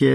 که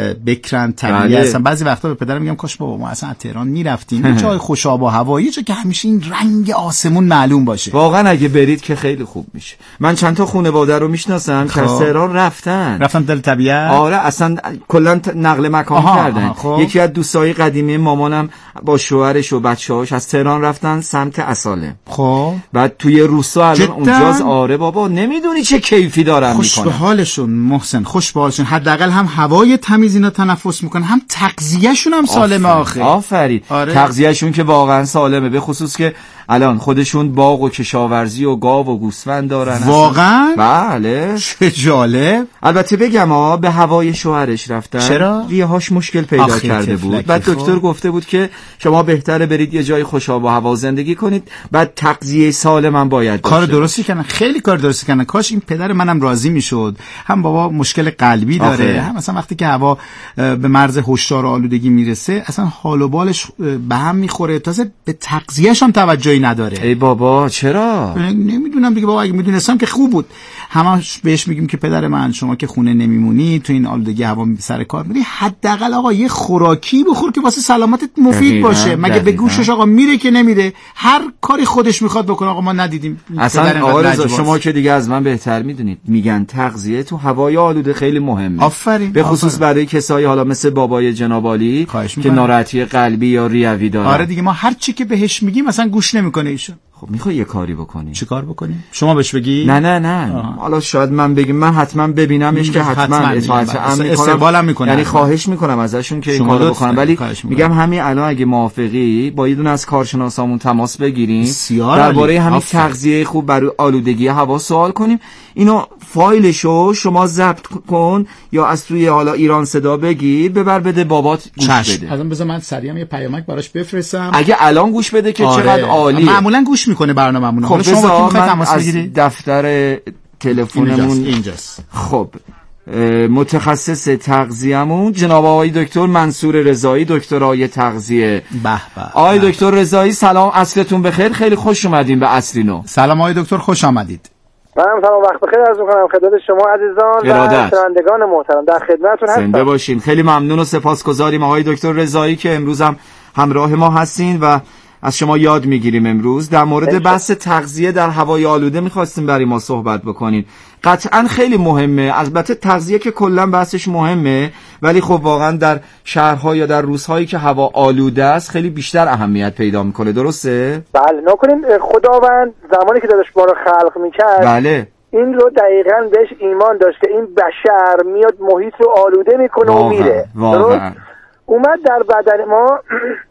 بکرن طبیعی هستن. بعضی وقتا به پدرم میگم کاش بابا ما اصلا تهران میرفتیم جای خوش آب و هوایی که همیشه این رنگ آسمون معلوم باشه. واقعا اگه برید که خیلی خوب میشه. من چند تا خانواده رو میشناسم که از تهران رفتن دل طبیعت. آره اصلا کلا نقل مکان کردن. یکی از دوستای قدیمی مامانم با شوهرش و بچه‌هاش از تهران رفتن سمت اصاله. خب بعد توی روستا الان اونجاست. آره بابا نمیدونی چه کیفی دارن میکنن. خوش به حالشون محسن، خوش به حالشون. حداقل هم هوای تمیز اینا تنفس میکنن، هم تغذیه‌شون هم سالمه. آفرین. آره. تغذیه‌شون که واقعا سالمه، به خصوص که الان خودشون باغ و کشاورزی و گاو و گوسفند دارن. واقعا؟ بله. چه جالب. البته بگم به هوای شوهرش رفتن. چرا؟ ریه‌هاش مشکل پیدا کرده بود. بعد دکتر گفته بود که شما بهتره برید یه جای خوش آب و هوا زندگی کنید، بعد تغذیه سالم هم باید باشه. کار درستی کردن، خیلی کار درستی کردن. کاش این پدر منم راضی میشد. هم بابا مشکل قلبی داره، هم مثلا وقتی که هوا به مرز هشدار آلودگی میرسه اصلا حال و بالش به هم میخوره، تازه به تغذیه‌ش هم توجهی نداره. ای بابا چرا؟ نمیدونم دیگه بابا، اگه میدونستم که خوب بود. همش بهش میگیم که پدر من شما که خونه نمیمونی، تو این آلودگی هوا سر کار میری، حداقل آقا یه خوراکی بخور که واسه سلامتت مفید باشه. مگه به گوشش آقا میره که نمیره؟ هر کاری خودش میخواد بکنه. آقا ما ندیدیم. اصلا آقا رضا شما که دیگه از من بهتر میدونید، میگن تغذیه تو هوای آلوده خیلی مهمه. آفرین. به خصوص برای کسایی حالا مثل بابای جناب عالی که ناراحتی قلبی یا ریوی داره. آره دیگه، ما هر چی که بهش میگیم مثلا گوش نمیکنه ایشون. خب میخوای یه کاری بکنی؟ چه کار بکنی؟ شما بهش بگی؟ نه. حالا شاید من بگم، من حتما ببینمش که حتما اطاعت استقبالم میکنم. یعنی خواهش میکنم ازشون که این کارو بکنن. ولی میگم همین الان اگه موافقی با یه دونه از کارشناسامون تماس بگیریم، درباره همین تغذیه خوب برای آلودگی هوا سوال کنیم. اینو فایلشو شما ضبط کن یا از توی حالا ایران صدا بگیر ببر بده بابات گوش بده. الان بذار من سریع یه پیامک براش بفرستم. اگه الان گوش بده که چقدر عالیه. معمولا گوش میکنه برنامه‌مون. خب شما میخواید تماس بگیرید؟ دفتر تلفنمون اینجاست. خب متخصص تغذیه‌مون جناب آقای دکتر منصور رضایی، دکترای تغذیه. به آقای دکتر رضایی سلام، عصرتون بخیر. خیلی خوش اومدین به عصرینو. سلام آقای دکتر، خوش آمدید. منم سلام، وقت بخیر عرض می‌کنم خدمت شما عزیزان و شنوندگان محترم. در خدمتتون هستم. زنده باشین. خیلی ممنون و سپاسگزاریم آقای دکتر رضایی که امروز هم همراه ما هستین و از شما یاد میگیریم. امروز در مورد بحث تغذیه در هوای آلوده میخواستیم برای ما صحبت بکنین. قطعا خیلی مهمه. البته تغذیه که کلا بحثش مهمه، ولی خب واقعا در شهرها یا در روزهایی که هوا آلوده است خیلی بیشتر اهمیت پیدا میکنه. درسته؟ بله. نکنین خداوند زمانی که داداش ما رو خلق میکرد، بله، این رو دقیقاً بهش ایمان داشت که این بشر میاد محیط رو آلوده میکنه و میره. واقعا اومد در بدن ما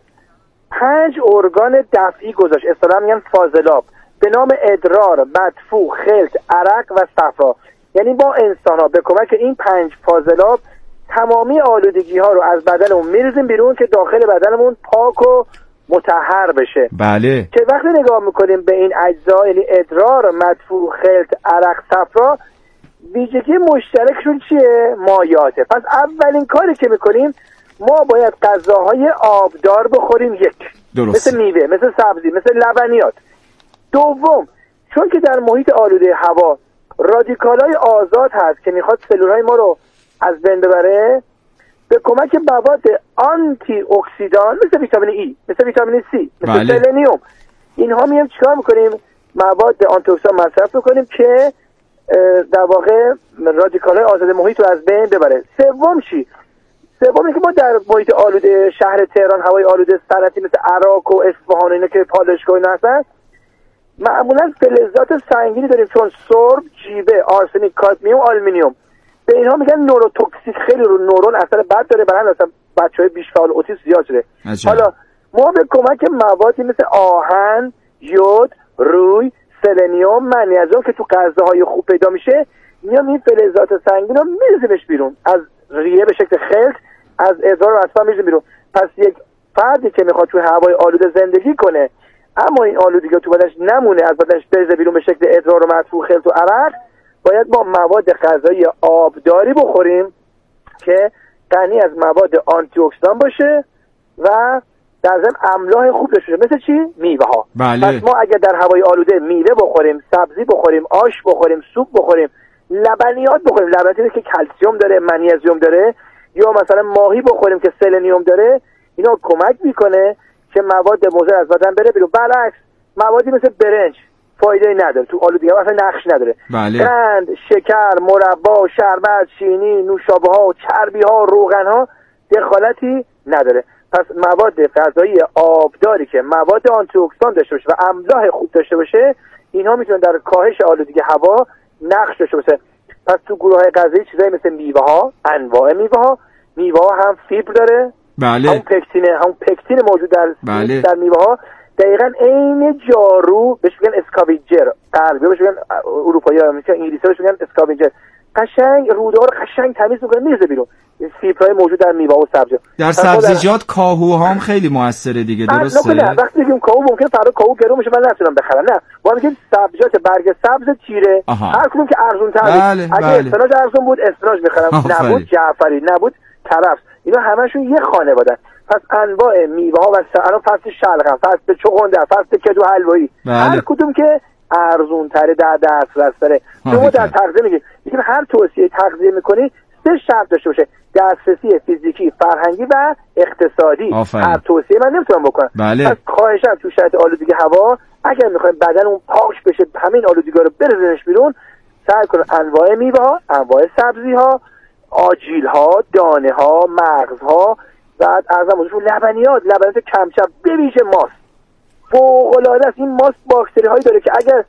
5 ارگان دفعی گذاشت، اصطلاحاً میگن فاضلاب، به نام ادرار، مدفوع، خلط، عرق و صفرا. یعنی با انسان‌ها به کمک این 5 فاضلاب تمامی آلودگی ها رو از بدنمون میریزیم بیرون که داخل بدنمون پاک و مطهر بشه. بله. که وقتی نگاه میکنیم به این اجزا، یعنی ادرار، مدفوع، خلط، عرق، صفرا، ویژگی مشترکشون چیه؟ مایعاته. پس اولین کاری که میکنیم ما باید غذاهای آبدار بخوریم. درست. مثل میوه، مثل سبزی، مثل لبنیات. دوم، چون که در محیط آلوده هوا رادیکالای آزاد هست که میخواد سلولهای ما رو از بین ببره، به کمک مواد آنتی اکسیدان مثل ویتامین ای، مثل ویتامین سی، مثل سلنیوم، اینها میایم چیکار میکنیم؟ مواد آنتی اکسیدان مصرف میکنیم که در واقع رادیکالای آزاد محیط رو از بین ببره. سوم چی؟ سوم اینکه ما در محیط آلوده شهر تهران، هوای آلوده صنعتی مثل عراق و اصفهان، اینا که پالایشگاه اینا هستن، معمولا فلزات سنگینی داریم، چون سرب، جیوه، آرسنیک، کادمیوم، آلومینیوم. به اینها میگن نوروتوکسیک. خیلی رو نورون اثر بد داره، برای اصلا بچهای بیش فعال اوتیسم زیاد شده. حالا ما به کمک موادی مثل آهن، یود، روی، سلنیوم، منیزیم که تو غذاهای خوب پیدا میشه، میام این فلزات سنگین رو میریزیمش بیرون از ریه به شکل خلط، از ادرار و اصلا میریزیم بیرون. پس یک فردی که میخواد توی هوای آلوده زندگی کنه اما این آلودگی تو بدنش نمونه، از بدنش بریزه بیرون به شکل ادرار و مدفوع، خلط و عرق، باید ما مواد غذایی آبداری بخوریم که غنی از مواد آنتی اکسیدان باشه و در ضمن املاح خوب داشته باشه. مثل چی؟ میوه ها. بله. پس ما اگر در هوای آلوده میوه بخوریم، سبزی بخوریم، آش بخوریم، سوپ بخوریم، لبنیات بخوریم، لبنیاتی که کلسیم داره، منیزیم داره، یا مثلا ماهی بخوریم که سلنیوم داره، اینا کمک میکنه که مواد مضر از بدن بره بیرون. برعکس موادی مثل برنج فایده نداره، تو آلودگی اصلا نقش نداره. قند، شکر، مربا، شربت، شیرینی، نوشابه ها، چربی ها، روغن ها دخالتی نداره. پس مواد غذایی آبداری که مواد آنتی اکسیدان داشته باشه و املاح خوب داشته باشه، اینها میتونن در کاهش آلودگی هوا نقش داشته باشه. پس تو گروه‌های غذایی چیزایی مثل میوه ها، انواع میوه ها هم فیبر داره، بله. همون پکتین موجود در میوه ها دقیقاً عین جارو بهش میگن اسکاوینجر، غربی بهش میگن، اروپایی‌ها میگن، انگلیسی‌ها بهش میگن اسکاوینجر. قشنگ روده ها رو قشنگ تمیز میکنه میریزه بیرون. این فیبرهای موجود در میوه و سبزی. در سبزیجات کاهو هم خیلی موثره دیگه، درسته؟ نه وقتی میگیم کاهو ممکنه فردا کاهو گرون بشه من نتونم بخرم، نه ما میگیم سبزیجات برگ سبز تیره، هر کدوم که ارزون تره. اگه اسفناج ارزون بود اسفناج میخرم، نبود جعفری، نبود کرفس، اینا همشون یه خانواده‌ن. پس انواع میوه ها و الان فصل شلغم، فصل چغندر، فصل کدو حلوایی، هر کدوم که ارزون تره در دسترس داره. شما در تغذیه میگیم هر توصیه تغذیه میکنی 3 شرط داشته باشه: دسترسی فیزیکی، فرهنگی و اقتصادی. هر توصیه من نمیتونم بکنم. پس خواهشاً تو شرایط آلودگی هوا اگر میخوایم بدن اون پاک بشه همین آلودگی رو برزنش بیرون، سعی کنیم انواع میوه ها، انواع سبزی ها، آجیل ها، دانه ها، مغز ها، بعد ارزم لبنیات کمچپ، به ویژه ماست. فوق‌العاده است. این ماست باکتری هایی داره که اگر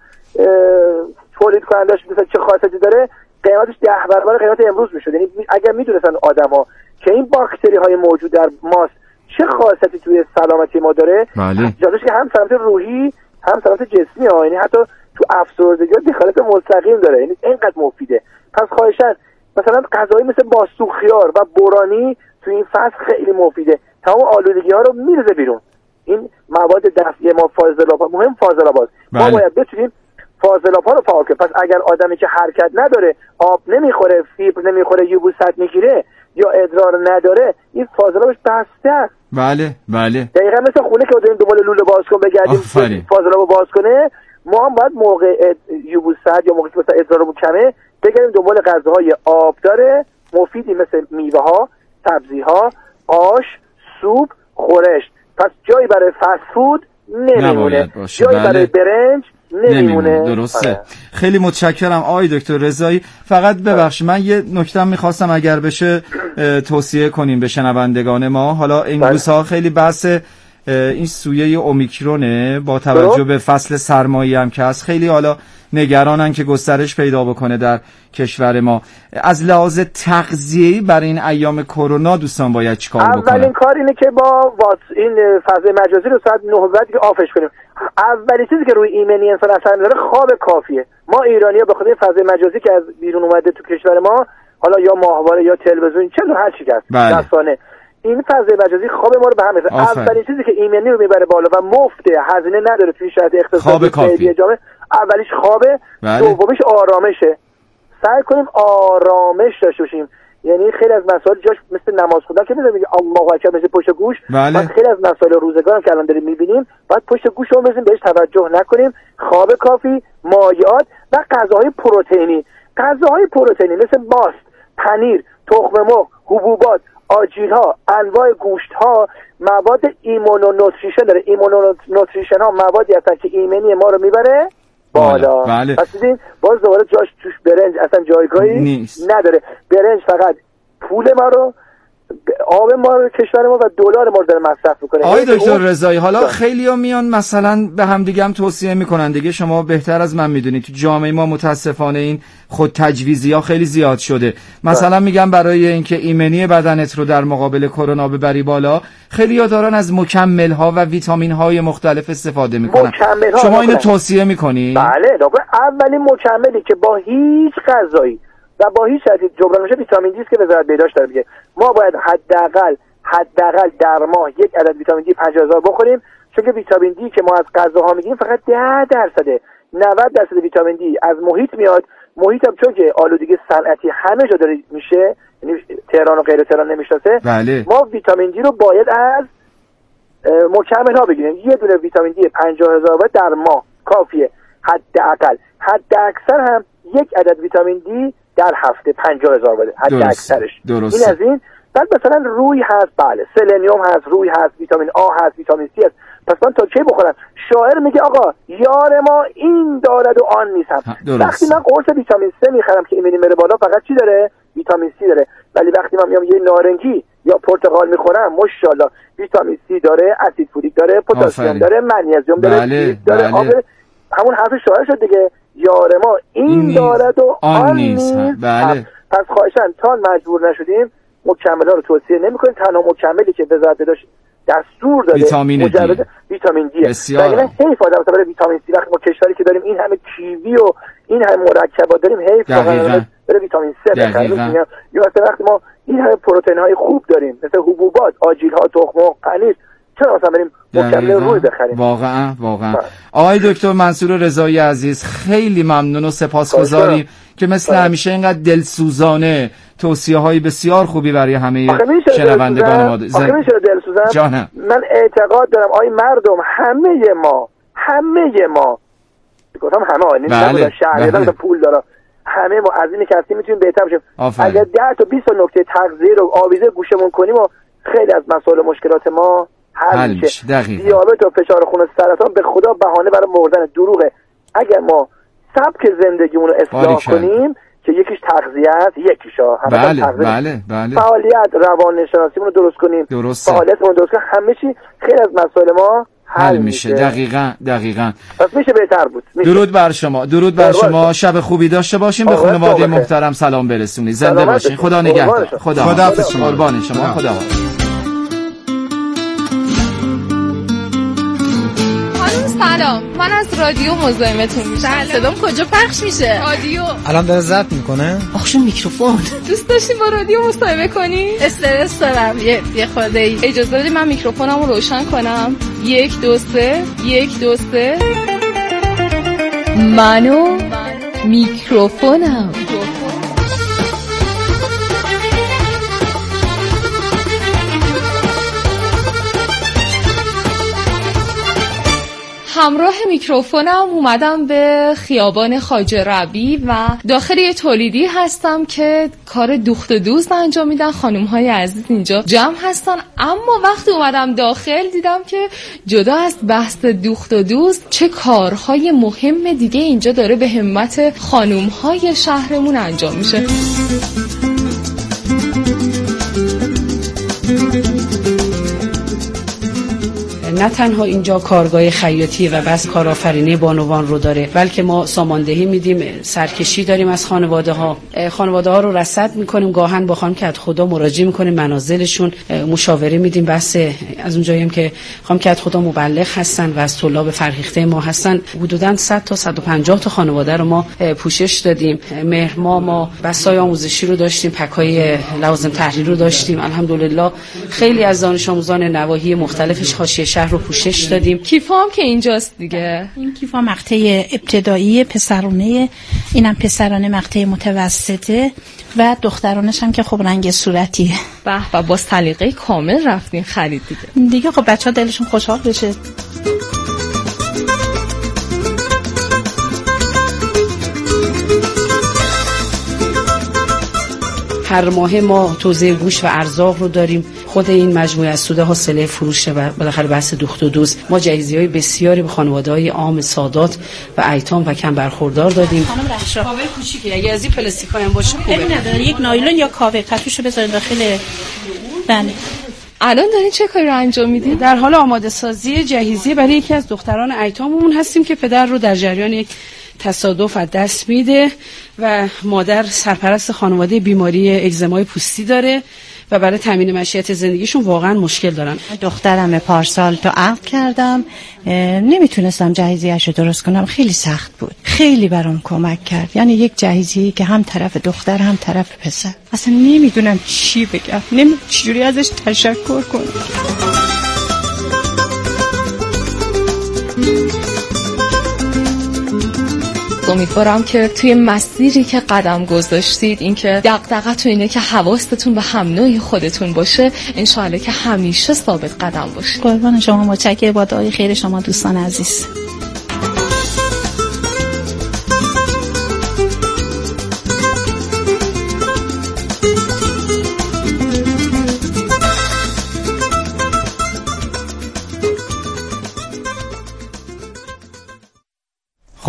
تولید کنندش مثلا چه خاصیتی داره قیمتش 10 برابر قیمت امروز میشد. یعنی اگر میدونستن آدما که این باکتری های موجود در ماست چه خاصیتی توی سلامتی ما داره، جالبش که هم سلامت روحی هم سلامت جسمی ها، یعنی حتی تو افسردگی دخالت مستقیم داره، یعنی اینقدر مفیده. پس خواهشاً مثلا غذایی مثل ماستو خیار و بورانی تو این فصل خیلی مفیده، تمام آلودگی ها رو میرزه بیرون. این مواد دفعی ما فاضلاب، مهم فاضلاباست. ما باید بتونیم فاضلاب ها رو فعال کنیم. پس اگر آدمی که حرکت نداره، آب نمیخوره، فیبر نمیخوره، یبوست میگیره یا ادرار نداره، این فاضلابش بسته است. بله دقیقاً مثل خونه که داریم دنبال لوله باز کن بگردیم فاضلابو باز کنه، ما هم باید موقع یبوست یا موقعی که مثلا ادرارمون کمه بگردیم دنبال غذاهای آبدار مفیدی مثل میوه ها، سبزی ها، آش، سوپ، خورشت. پس جایی برای فست فود نمیمونه، جایی برای برنج نمیمونه. درسته. خیلی متشکرم آقای دکتر رضایی. فقط ببخشید من یه نکته میخواستم اگر بشه توصیه کنیم به شنوندگان ما. حالا این روزها خیلی بحث این سویه اومیکرونه با توجه به فصل سرمایی هم که هست، خیلی حالا نگرانن که گسترش پیدا بکنه در کشور ما. از لحاظ تغذیه‌ای برای این ایام کرونا دوستان باید چیکار بکنن؟ اولین کار اینه که با این فضای مجازی رو ساعت 9 بعد که آفش کنیم. اولین چیزی که روی ایمنی انسان اثر میذاره خواب کافیه. ما ایرانی‌ها به خاطر فضای مجازی که از بیرون اومده تو کشور ما، حالا یا ماهواره یا تلویزیون چه هر چی هست رسانه، این فضای مجازی خواب ما رو به هم می‌ریزه. اولین چیزی که ایمنی رو میبره بالا و مفته، هزینه نداره توی شرایط اقتصادی جامعه، اولیش خوابه، دومیش آرامشه. سعی کنیم آرامش داشته باشیم. یعنی خیلی از مسائل جاش مثل نماز خوندن که میگه الله اکبر مثل پشت گوش، خیلی از مسائل روزگارم که الان داریم میبینیم باید پشت گوشمون بزنیم، بهش توجه نکنیم. خواب کافی، مایعات و غذاهای پروتئینی مثل ماست، پنیر، تخم مرغ، حبوبات، آجیل‌ها، انواع گوشت‌ها مواد ایمونونوتریشن داره. ایمونونوتریشن ها موادی هستن که ایمنی ما رو میبره بالا. پس دیدین باز دوباره جاش توش برنج اصلا جایگاهی نداره. برنج فقط پول ما رو، آب ما رو، کشور ما و دلار ما رو داره مصرف میکنه. آقای دکتر رضایی، حالا خیلی‌ها میان مثلا به هم دیگه هم توصیه میکنن دیگه، شما بهتر از من میدونید تو جامعه ما متاسفانه این خود تجویزی‌ها خیلی زیاد شده. مثلا میگم برای اینکه ایمنی بدنت رو در مقابل کرونا ببری بالا، خیلی‌ها دارن از مکمل‌ها و ویتامین‌های مختلف استفاده میکنن. شما اینو توصیه میکنید؟ بله، اولین مکملی که با هیچ غذایی و با هیچ چیزی جبران میشه ویتامین دی است که وزارت بهداشت داره میگه ما باید حداقل در ماه 1 عدد ویتامین دی 50000 بخوریم، چون که ویتامین دی که ما از غذاها میگیم فقط 10%، 90% ویتامین دی از محیط میاد. محیط هم چون که آلودگی صنعتی همه جا داره میشه، یعنی تهران و غیر تهران نمیشناسه، ما ویتامین دی رو باید از مکمل ها بگیریم. یه دونه ویتامین دی 50000 در ماه کافیه حداقل. حد اکثر هم 1 عدد ویتامین دی در هفته 50000 بده حد اکثرش. این از این. بعد مثلا روی هست، بله سلنیوم هست، روی هست، ویتامین آ هست، ویتامین سی هست. پس من تا کی بخورم؟ شاعر میگه آقا یار ما این دارد و آن نیست. وقتی من قرص ویتامین سی میخرم که ایمنی میره بالا، فقط چی داره؟ ویتامین سی داره. ولی وقتی من میام یه نارنگی یا پرتقال میخورم، ماشاءالله ویتامین سی داره، اسید فولیک داره، پتاسیم داره، منیزیم داره، داره. همون حرف شاعر شد دیگه، یار ما این دارد و آن نیست. بله. پس خواهشاً تا مجبور نشدیم مکمل‌ها رو توصیه نمی‌کنیم. تنها مکملی که وزارت بهداشت دستور داده ویتامین دی. بسیار حیف آدم برای ویتامین سی وقتی ما کشوری که داریم این همه کیوی و این همه مرکبات داریم، حیف برای ویتامین سی بخریم. یا مثلا وقتی ما این همه پروتئین‌های خوب داریم مثل حبوبات، آجیل‌ها، تخم مرغ، پنیر، چرا مثلا بریم مکمل روی بخریم؟ واقعا آقای دکتر منصور رضایی عزیز، خیلی ممنون و سپاسگزاریم که مثل همیشه اینقدر دلسوزانه توصیه‌های بسیار خوبی برای همه شنوندگان ما میشه دلسوزم. جانم. من اعتقاد دارم آقای مردم، همه ما گفتم همه بله. شهر پول داره، همه ما از اینی که هستیم میتونیم بهتر بشیم. اگر 10 تا 20 نکته تغذیه رو آویزه گوشمون کنیم و خیلی از مسائل مشکلات ما حل میشه. دیابت و فشار خون و سرطان به خدا بهانه برای مردن دروغه. اگر ما سبک زندگیمون رو اصلاح کنیم که یکیش تغذیه است، بله. فعالیت روانشناسیمون رو درست کنیم، فعالیتمون درست کنیم، همه چی خیلی از مسائل ما حل میشه. دقیقاً. پس میشه بهتر بود. درود بر شما. شب خوبی داشته باشیم. به خانواده محترم سلام برسونید. زنده باشین. خدا نگهدار. خداحافظ شما. قربان شما. خدا. سلام، من از رادیو مزاحمتون میشم. صدام کجا پخش میشه؟ رادیو الان داره ضبط میکنه. آخه میکروفون. دوست داشتین با رادیو مصاحبه کنی؟ استرس دارم. یه خورده اجازه بدید من میکروفونمو روشن کنم. 1 2 3 1 2 3 منو میکروفونم. همراه میکروفونم اومدم به خیابان خواجه ربیع و داخل یه تولیدی هستم که کار دوخت و دوست انجام میدن. خانم‌های عزیز اینجا جمع هستن، اما وقتی اومدم داخل دیدم که جدا از بحث دوخت و دوست چه کارهای مهم دیگه اینجا داره به همت خانم‌های شهرمون انجام میشه. نه تنها اینجا کارگاه خیاطی و بس کارآفرینی بانوان رو داره، بلکه ما ساماندهی میدیم، سرکشی داریم از خانواده ها رو رصد میکنیم، گاهن با خانم کدخدا مراجعه میکنیم منازلشون، مشاوره میدیم. بس از اونجایی هم که خانم کدخدا مبلغ هستن و از طلاب فرهیخته ما هستن، حدوداً 100 تا 150 تا خانواده رو ما پوشش دادیم. ما بسای آموزشی رو داشتیم، پکای لوازم تحریر رو داشتیم. الحمدلله خیلی از دانش آموزان نواحی مختلف حاشیه شهر رو پوشش دادیم. کیفام که اینجاست دیگه. این کیفا مقطع ابتدایی پسرونه، اینم پسرانه مقطع متوسطه و دخترانش هم که خب رنگ صورتیه. و با سلیقه کامل رفتین خرید دیگه خب بچه‌ها دلشون خوشحال بشه. هر ماه ما توزیع گوشت و ارزاق رو داریم. خود این مجموعه از سود حاصله فروشه و بالاخره بحث دوخت و دوز. ما جایزه‌های بسیاری به خانواده‌های عام سادات و ایتام و کم برخوردار دادیم. خانم رخشا کاور کوچیکه، اگه از این پلاستیکایی هم باشه خوبه. نداره، یک نایلون یا کاوه پتوشو بذارید داخل. بله. الان دارین چه کاری رو انجام میدین؟ در حال آماده سازی جهیزیه برای یکی از دختران ایتاممون هستیم که پدر رو در جریان یک تصادف از دست میده و مادر سرپرست خانواده بیماری اگزمای پوستی داره و برای تامین معیشت زندگیشون واقعا مشکل دارن. دخترم پارسال تو عقد کردم، نمیتونستم جهیزیه‌اش رو درست کنم، خیلی سخت بود. خیلی برام کمک کرد. یعنی یک جهیزیه‌ای که هم طرف دختر هم طرف پسر. اصلا نمیدونم چی بگم، چجوری ازش تشکر کنم. امیدوارم که توی مسیری که قدم گذاشتید، این که دغدغه‌تون اینه که حواستون به هم نوع خودتون باشه، انشالله که همیشه ثابت قدم باشید. قربان شما، متشکرم. با دعای خیر شما دوستان عزیز.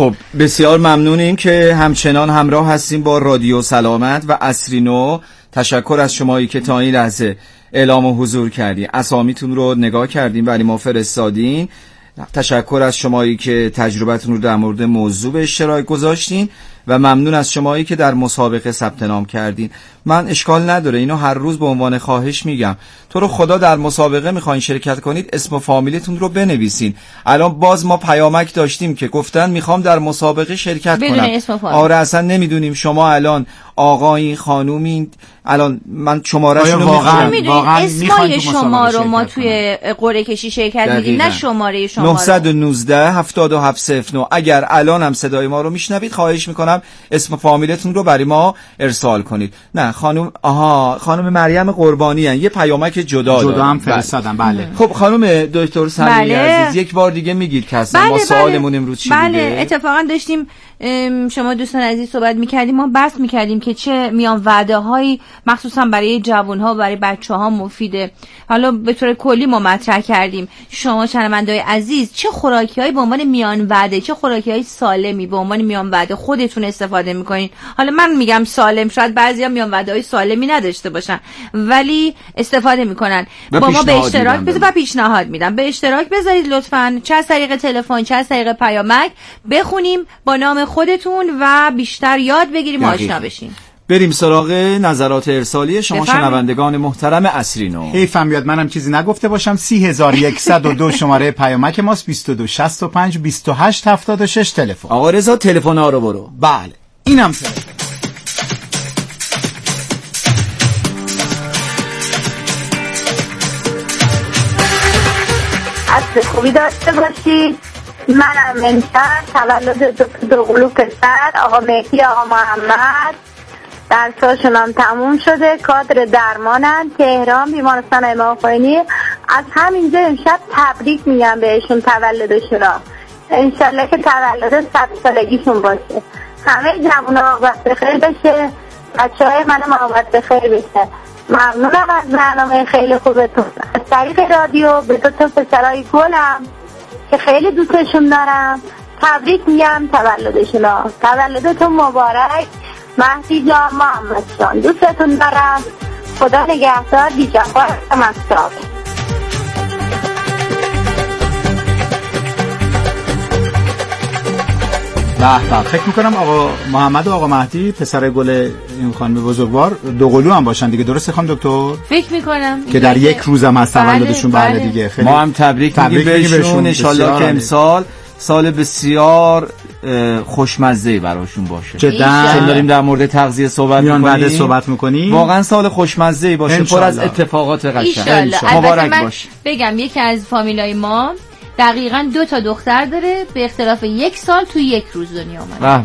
خب بسیار ممنونیم که همچنان همراه هستیم با رادیو سلامت و عصری نو. تشکر از شمایی که تا این لحظه اعلام و حضور کردین، اسامیتون رو نگاه کردین ولی ما فرستادین. تشکر از شمایی که تجربتون رو در مورد موضوع به اشتراک گذاشتین و ممنون از شمایی که در مسابقه ثبت نام کردین. من اشکال نداره، اینو هر روز به عنوان خواهش میگم، تو رو خدا در مسابقه میخواین شرکت کنید اسم و فامیلتون رو بنویسین. الان باز ما پیامک داشتیم که گفتن میخوام در مسابقه شرکت کنم. آره اصلا نمیدونیم شما الان آقایی خانومین، الان من شماره‌شون رو واقعا اسمای شما رو ما توی قرعه کشی شرکت میدیم، نه شماره شما رو. 919 7709. اگر الان هم صدای ما رو میشنوید خواهش میکنم اسم و فامیلتون رو برای ما ارسال کنید. نه خانم مریم قربانی هن. یه پیامک جدا هم فرستادم. بله. خب خانم دکتر سمیه عزیز یک بار دیگه میگید که اصلا ما سوالمون امروز چی بوده؟ بله اتفاقا داشتیم شما دوستان عزیز صحبت میکردیم، ما بحث میکردیم که چه میان وعده هایی مخصوصا برای جوان ها و برای بچه ها مفیده. حالا به طور کلی ما مطرح کردیم. شما شنونده‌های عزیز چه خوراکی هایی به عنوان میان وعده، چه خوراکی های سالمی به عنوان میان وعده خودتون استفاده میکنین؟ حالا من میگم سالم، شاید بعضیا میان وعده های سالمی نداشته باشن ولی استفاده میکنن. با ما به اشتراک بذارید، پیشنهاد میدم به اشتراک بذارید لطفاً، چه از طریق تلفن چه از طریق پیامک، بخونیم با نام خودتون و بیشتر یاد بگیریم، آشنا بشیم. بریم سراغ نظرات ارسالی شما شنوندگان محترم عصری نو. حیفم بیاد منم چیزی نگفته باشم. 30102 شماره پیامک ماست، 22 65 28 76 تلفن. آقا رضا تلفن ها رو برو. بله اینم تلفن. عصر خوبی داشته باشید. منم امشب تولد دوقلو پسر آقا مهدی آقا محمد درساشون هم تموم شده، کادر درمانن تهران بیمارستان امام خمینی. از همینجا امشب تبریک میگم بهشون تولدشون، انشالله که تولد 100 سالگیشون باشه. همه جوونا عاقبت بخیر بشه، بچه های منم عاقبت بخیر بشه. ممنونم از برنامه خیلی خوبتون. از طریق رادیو به تو پسرای گلم که خیلی دوستشون دارم تبریک میگم تولدشون. تولدتون مبارک مهدی جان، محمد جان، دوستتون دارم. خدا نگهدار. بی‌جفا مستاق. بله فکر میکنم آقا محمد و آقا مهدی پسر گل این خانم بزرگوار دوقلو هم باشن دیگه، درسته خانم دکتر؟ فکر میکنم که در یک روز هم از تولدشون. بله دیگه خیلی ما هم تبریک میگیم بهشون. ان شاءالله که امسال سال بسیار خوشمزه‌ای براشون باشه. جدا داریم در مورد تغذیه صحبت می‌کنیم. واقعا سال خوشمزه‌ای باشه، پر از اتفاقات قشنگ. مبارک باشه. بگم یکی از فامیلای ما دقیقاً 2 تا دختر داره، به اختلاف 1 سال تو 1 روز دنیا اومده.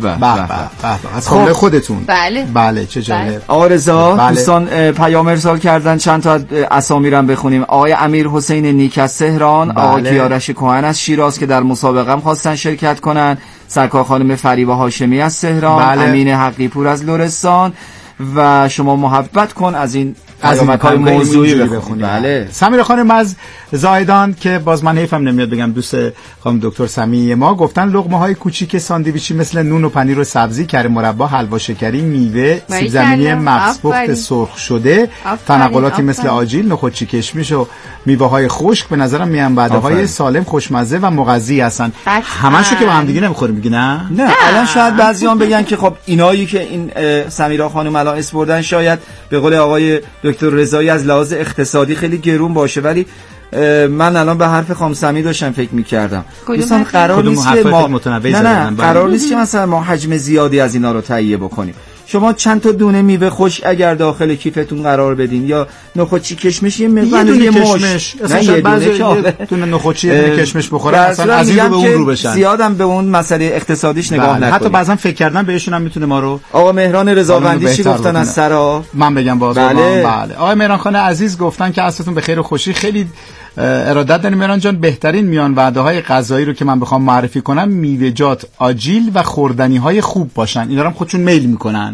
به از خانه خودتون. بله چه جالب. آقا رضا دوستان پیام ارسال کردن، چند تا اسامی رو بخونیم. آقای امیر حسین نیک از تهران، آقا کیارش کهن از شیراز که در مسابقه هم خواستن شرکت کنن، سرکار خانم فریبا هاشمی از تهران، امین حقی پور از لرستان و شما محبت کن از این پیامک‌های موضوعی بخونید. بله. سمیرا خانم از زایدان که باز من حیفم نمیاد بگم دوست خانم دکتر سمیه ما، گفتن لقمه‌های کوچیک ساندویچی مثل نون و پنیر و سبزی، کره مربا، حلوا شکری، میوه، سیب زمینی مغز پخت سرخ شده، تنقلاتی مثل آجیل، نخودچی کشمیش و میوه‌های خشک به نظرم میان وعده‌های سالم، خوشمزه و مغذی هستن. همه‌شو که با هم دیگه نمیخوریم میگی نه الان شاید بعضیان بگن که خب اینایی که این سمیرا خانم الان اسپردن شاید به قول آقای دکتر رضایی از لحاظ اقتصادی خیلی گرون باشه، ولی من الان به حرف خانم سمی داشتم فکر می‌کردم. دوستان قرار نیست که ما قرار نیست که مثلا ما حجم زیادی از اینا رو تهیه بکنیم. شما چند تا دونه میوه خشک اگر داخل کیفتون قرار بدین یا نخودچی کشمش، یه دونه کشمش اصلا بعضی دونه نخودچی دونه کشمش بخورن اصلا از این به اون رو بشن، زیادم به اون مسئله اقتصادیش نگاه نکنید. حتی بعضا فکر کردن بهشون هم میتونه ما رو. آقا مهران رضاوندی چی گفتن از سرا؟ من بگم باز. بله آقای مهران خان عزیز گفتن که عصرتون به خیر و خوشی. خیلی ارادت داریم مهران جان. بهترین میان وعده‌های غذایی رو که من بخوام معرفی کنم میوه‌جات آجیل و خوردنی‌های خوب باشن. اینا رو خودشون میل میکنن.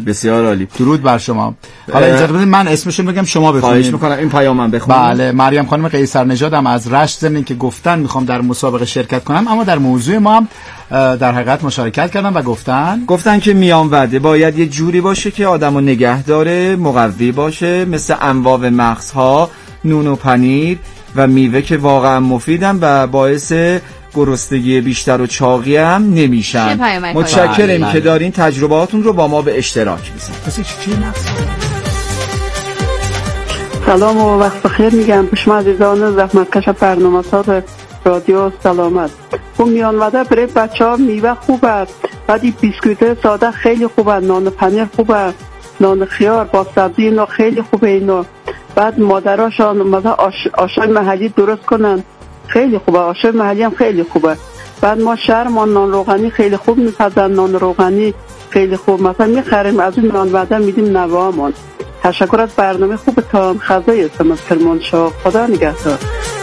بسیار عالی. درود بر شما. حالا اجازه بدید من اسمشون بگم شما بخونید. خواهش میکنم این پیامم بخونید. بله، مریم خانم قیصر نژادم از رشت، ضمن که گفتن میخوام در مسابقه شرکت کنم، اما در موضوع ما هم در حقیقت مشارکت کردن و گفتن که میان وعده باید یه جوری باشه که آدمو نگه داره، مقوی باشه، مثل انواع مغزها، نون و پنیر و میوه که واقعا مفیدن و باعث گرسنگی بیشتر و چاقی هم نمیشن. متشکرم که دارین تجربهاتون رو با ما به اشتراک میذارین. سلام و وقت بخیر میگم به شما عزیزان زحمتکش برنامه‌ساز رادیو سلامت. اون میان وعده برای بچه‌ها میوه خوبه، بعد این بیسکویت ساده خیلی خوبه، نان پنیر خوبه، نان خیار با سبزی اینا خیلی خوبه اینا. بعد مادراشان مثلا آشای محلی درست کنن، خیلی خوبه. آشای محلی هم خیلی خوبه. بعد ما شهرمان نان روغنی خیلی خوب می‌پزن، نان روغنی خیلی خوب مثلا می‌خریم، از این نان وعده میدیم نوامون. تشکر از برنامه خوبتان. خزای هستم از کرمانشاه. خدا نگهدار.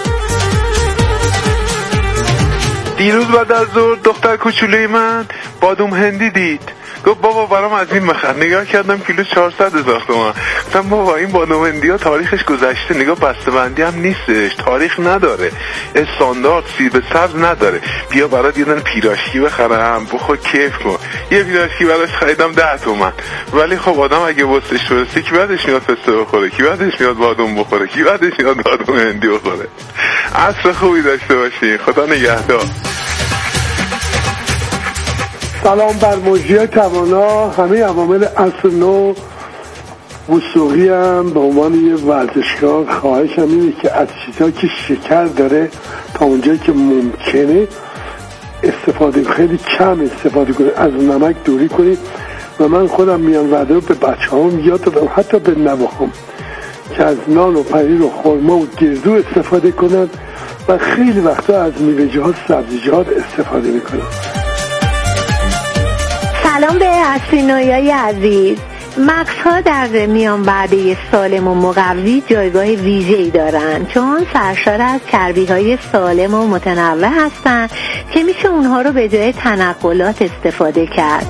دیروز بعد از ظهر دختر کوچولوی من بادوم هندی دید، گفت بابا برام از این بخر. نگاه کردم کیلو 400,000 تومان. گفتم بابا این بادوم هندی ها تاریخش گذشته، نگاه بسته‌بندی هم نیستش، تاریخ نداره، استاندارد سیب سبز نداره. بیا برات یه دونه پیراشکی بخرم بخور کیف کن. یه پیراشکی براش خریدم 10 تومن. ولی خب آدم اگه واسش برسه کی بعدش میاد پسته بخوره، کی بعدش میاد بادوم بخوره، کی بعدش میاد بادوم هندی بخوره. عصر خوبی داشته باشی. خدا نگهدار. سلام بر مجری توانا. همه عوامل عصر نو وثوقی هم به عنوان یه ورزشکار خواهشم اینه که از چیزا که شکر داره تا اونجایی که ممکنه استفاده، خیلی کم استفاده کنید، از نمک دوری کنید. و من خودم میان وعده رو به بچه‌هام یاد دادم، حتی به نوه‌هام، که از نان و پنیر و خرما و گردو استفاده کنن و خیلی وقتا از میوه‌جات، سبزیجات استفاده میکنن. سلام به حسینویای عزیز. مغزها در میان وعده سالم و مقوی جایگاه ویژه‌ای دارند، چون سرشار از چربی‌های سالم و متنوع هستند که میشه اونها رو به جای تنقلات استفاده کرد.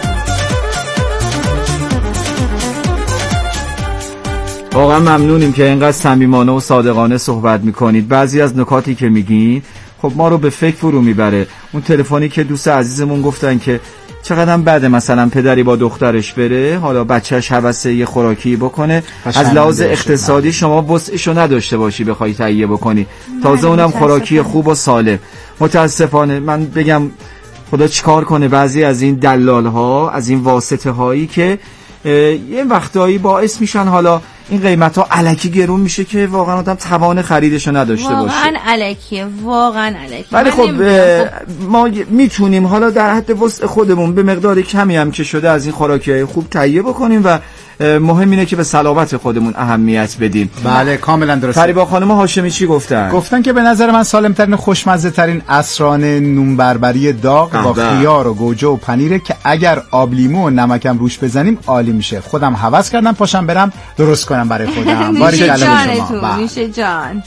واقعا ممنونیم که اینقدر صمیمانه و صادقانه صحبت میکنید. بعضی از نکاتی که میگین خب ما رو به فکر فرو میبره. اون تلفنی که دوست عزیزمون گفتن که چقدر بده مثلا پدری با دخترش بره، حالا بچهش هوس یه خوراکی بکنه، از لحاظ اقتصادی شما وسعشو نداشته باشی بخوای تهیه بکنی، تازه اونم خوراکی خوب و سالم. متاسفانه من بگم خدا چیکار کنه بعضی از این دلال ها، از این واسطه هایی که یه وقتایی باعث میشن حالا این قیمت ها الکی گرون میشه که واقعا آدم توان خریدشو نداشته باشه. واقعا الکیه، واقعا الکی. ولی خب ما میتونیم حالا در حد وسع خودمون به مقدار کمی هم که شده از این خوراکی‌های خوب تهیه بکنیم و مهم اینه که به سلامت خودمون اهمیت بدیم. بله کاملا درسته. فریبا خانم هاشمی چی گفتن؟ گفتن که به نظر من سالم‌ترین و خوشمزه‌ترین عصران نون بربری داغ با خیار و گوجه و پنیره که اگر آب لیمو و نمکم روش بزنیم عالی میشه. خودم هوس کردم پاشم برم درست کنم برای خودم. میشه جانتون، میشه جان.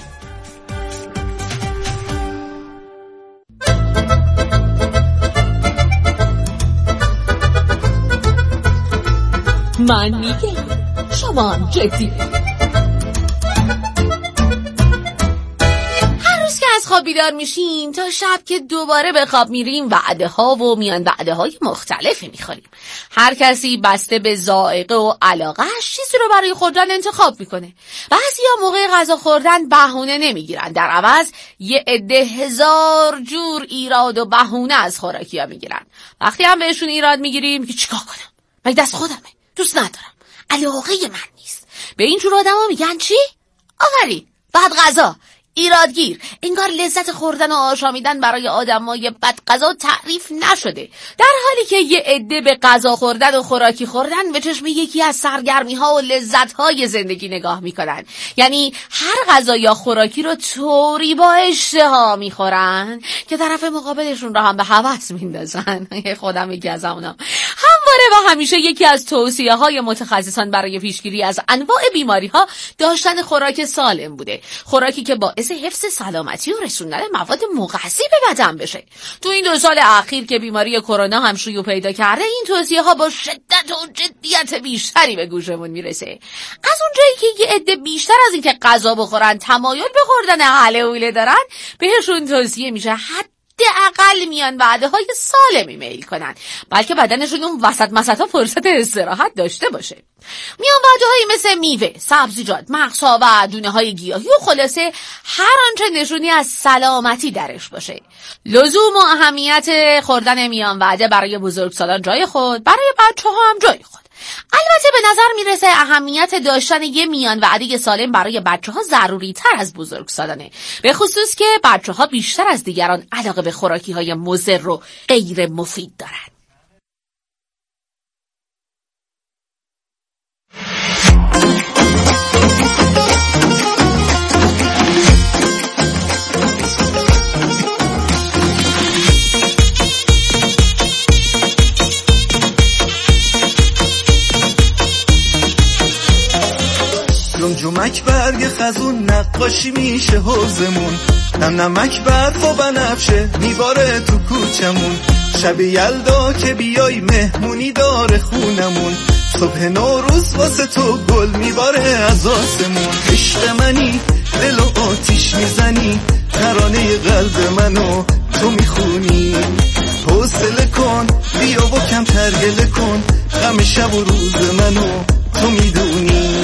من میگم شما جدی. هر روز که از خواب بیدار میشیم تا شب که دوباره به خواب میریم وعده ها و میان وعده های مختلفی میخوریم. هر کسی بسته به ذائقه و علاقه‌اش چیزی رو برای خوردن انتخاب میکنه. بعضیا موقع غذا خوردن بهونه نمیگیرن، در عوض یه عده هزار جور ایراد و بهونه از خوراکی‌ها میگیرن. وقتی هم بهشون ایراد میگیریم که چیکار کنم؟ مگه دست خودمه؟ دوست ندارم، علاقه من نیست. به این جور آدم ها میگن چی؟ آفرین، بعد غذا، ایرادگیر. انگار لذت خوردن و آشامیدن برای آدمای بد غذا تعریف نشده، در حالی که یه عده به غذا خوردن و خوراکی خوردن به چشم یکی از سرگرمی ها و لذت های زندگی نگاه میکنن. یعنی هر غذا یا خوراکی رو طوری با اشتها میخورن که طرف مقابلشون رو هم به هوس میندازن. خودم یکی از اونم. همواره و همیشه یکی از توصیه‌های متخصصان برای پیشگیری از انواع بیماری‌ها داشتن خوراک سالم بوده، خوراکی که باعث حفظ سلامتی و رسوندن مواد مغذی به بدن بشه. تو این 2 سال اخیر که بیماری کرونا هم شیوع پیدا کرده، این توصیه‌ها با شدت و جدیت بیشتری به گوشمون میرسه. از اونجایی که یه عده بیشتر از این که غذا بخورن تمایل به خوردن حلوله دارن، بهشون توصیه میشه حداقل میان وعده‌های سالمی میل کنن، بلکه بدنشون اون وسط مسطا فرصت استراحت داشته باشه. میان وعده‌هایی مثل میوه، سبزیجات، مغزها و دونه‌های گیاهی و خلاصه هر آنچه نشونی از سلامتی درش باشه. لزوم و اهمیت خوردن میان وعده برای بزرگسالان جای خود، برای بچه‌ها هم جای خود. البته به نظر میرسه اهمیت داشتن یه میان وعده سالم برای بچه‌ها ضروری تر از بزرگسالانه، به خصوص که بچه‌ها بیشتر از دیگران علاقه به خوراکی‌های مضر و غیر مفید دارن. جمک برگ خزون نقاشی میشه حوزمون، نمک برف و بنفشه میباره تو کوچمون، شب یلدا که بیای مهمونی داره خونمون، صبح نوروز واسه تو گل میباره از آسمون. عشق منی دل و آتیش میزنی، ترانه قلب منو تو میخونی، حوصله کن بیا و کم ترگله کن، غم شب و روز منو تو میدونی.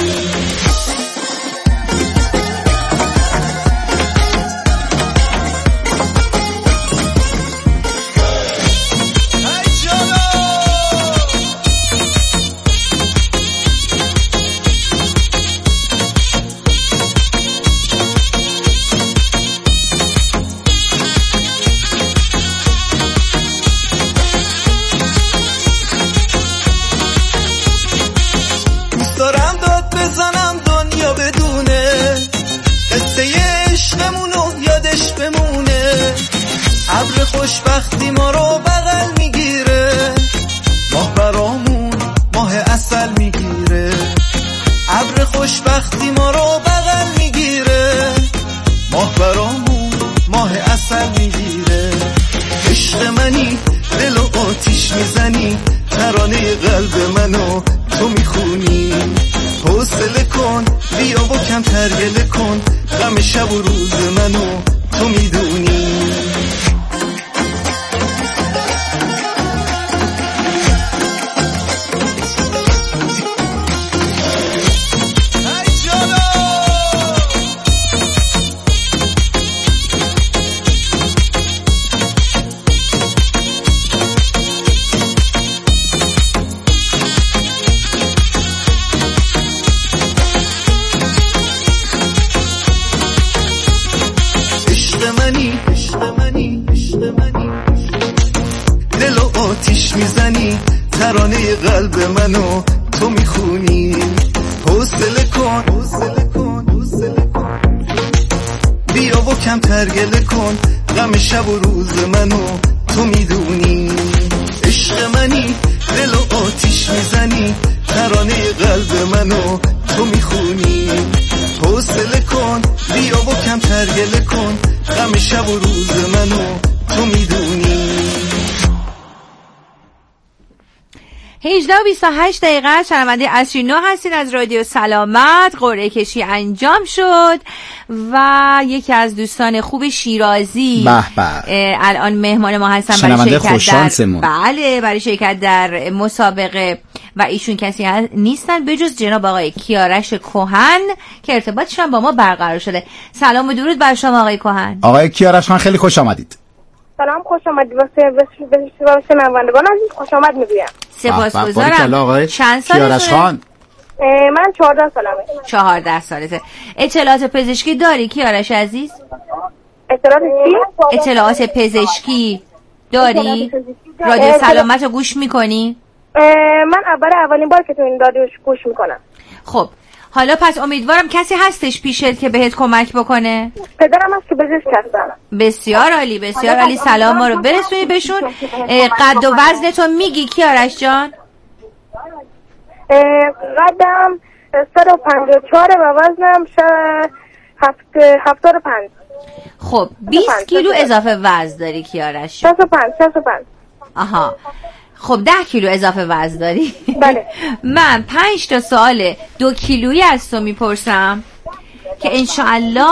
خوشبختی ما رو بغل میگیره، ماه برامون ماه عسل میگیره، ابر خوشبختی ما رو بغل میگیره، ماه برامون ماه عسل میگیره. عشق منی دل و آتیش میزنی، ترانه قلب منو تو میخونی، حوصله کن بیا و کم ترگله کن، غم شب و روز منو تو میدونی. دل و آتیش میزنی، ترانه قلب منو تو میخونی، حوصله کن بیا و کم ترگله کن، غم شب و روز منو تو میدونی. عشق منی دل و آتیش میزنی، ترانه قلب منو تو میخونی، حوصله کن بیا و کم ترگله کن، غم شب و روز منو تو میدونی. 18:28 شنونده عصری 9 هستین از رادیو سلامت. قرعه کشی انجام شد و یکی از دوستان خوب شیرازی الان مهمان ما هستن برای شرکت برای شرکت در مسابقه و ایشون کسی نیستن بجز جناب آقای کیارش کهن که ارتباطشون با ما برقرار شده. سلام و درود بر شما آقای کهن. آقای کیارش خان خیلی خوش آمدید. سلام، خوش آمدید. واسه منوندگان عزیز خوش آمد میگویم. سپاسگزارم. چند سالتونه؟ من 14 سالمه. 14 سالته. اطلاعات پزشکی داری کیارش عزیز؟ اطلاعات چی؟ اطلاعات پزشکی داری؟ رادیو سلامت رو گوش میکنی؟ من اولین بار که تو این رادیو گوش میکنم. خب حالا پس امیدوارم کسی هستش پیشت که بهت کمک بکنه. پدرم هست که پزشک هستن. بسیار عالی بسیار عالی. سلام ما رو برسونی بهشون. قد و وزنتو میگی کیارش جان؟ قدم 154 و وزنم 75. خب 20 کیلو اضافه وزن داری کیارش. 65. آها. خب 10 کیلو اضافه وزن داری. بله. من 5 تا سوال 2 کیلویی از تو میپرسم که انشاءالله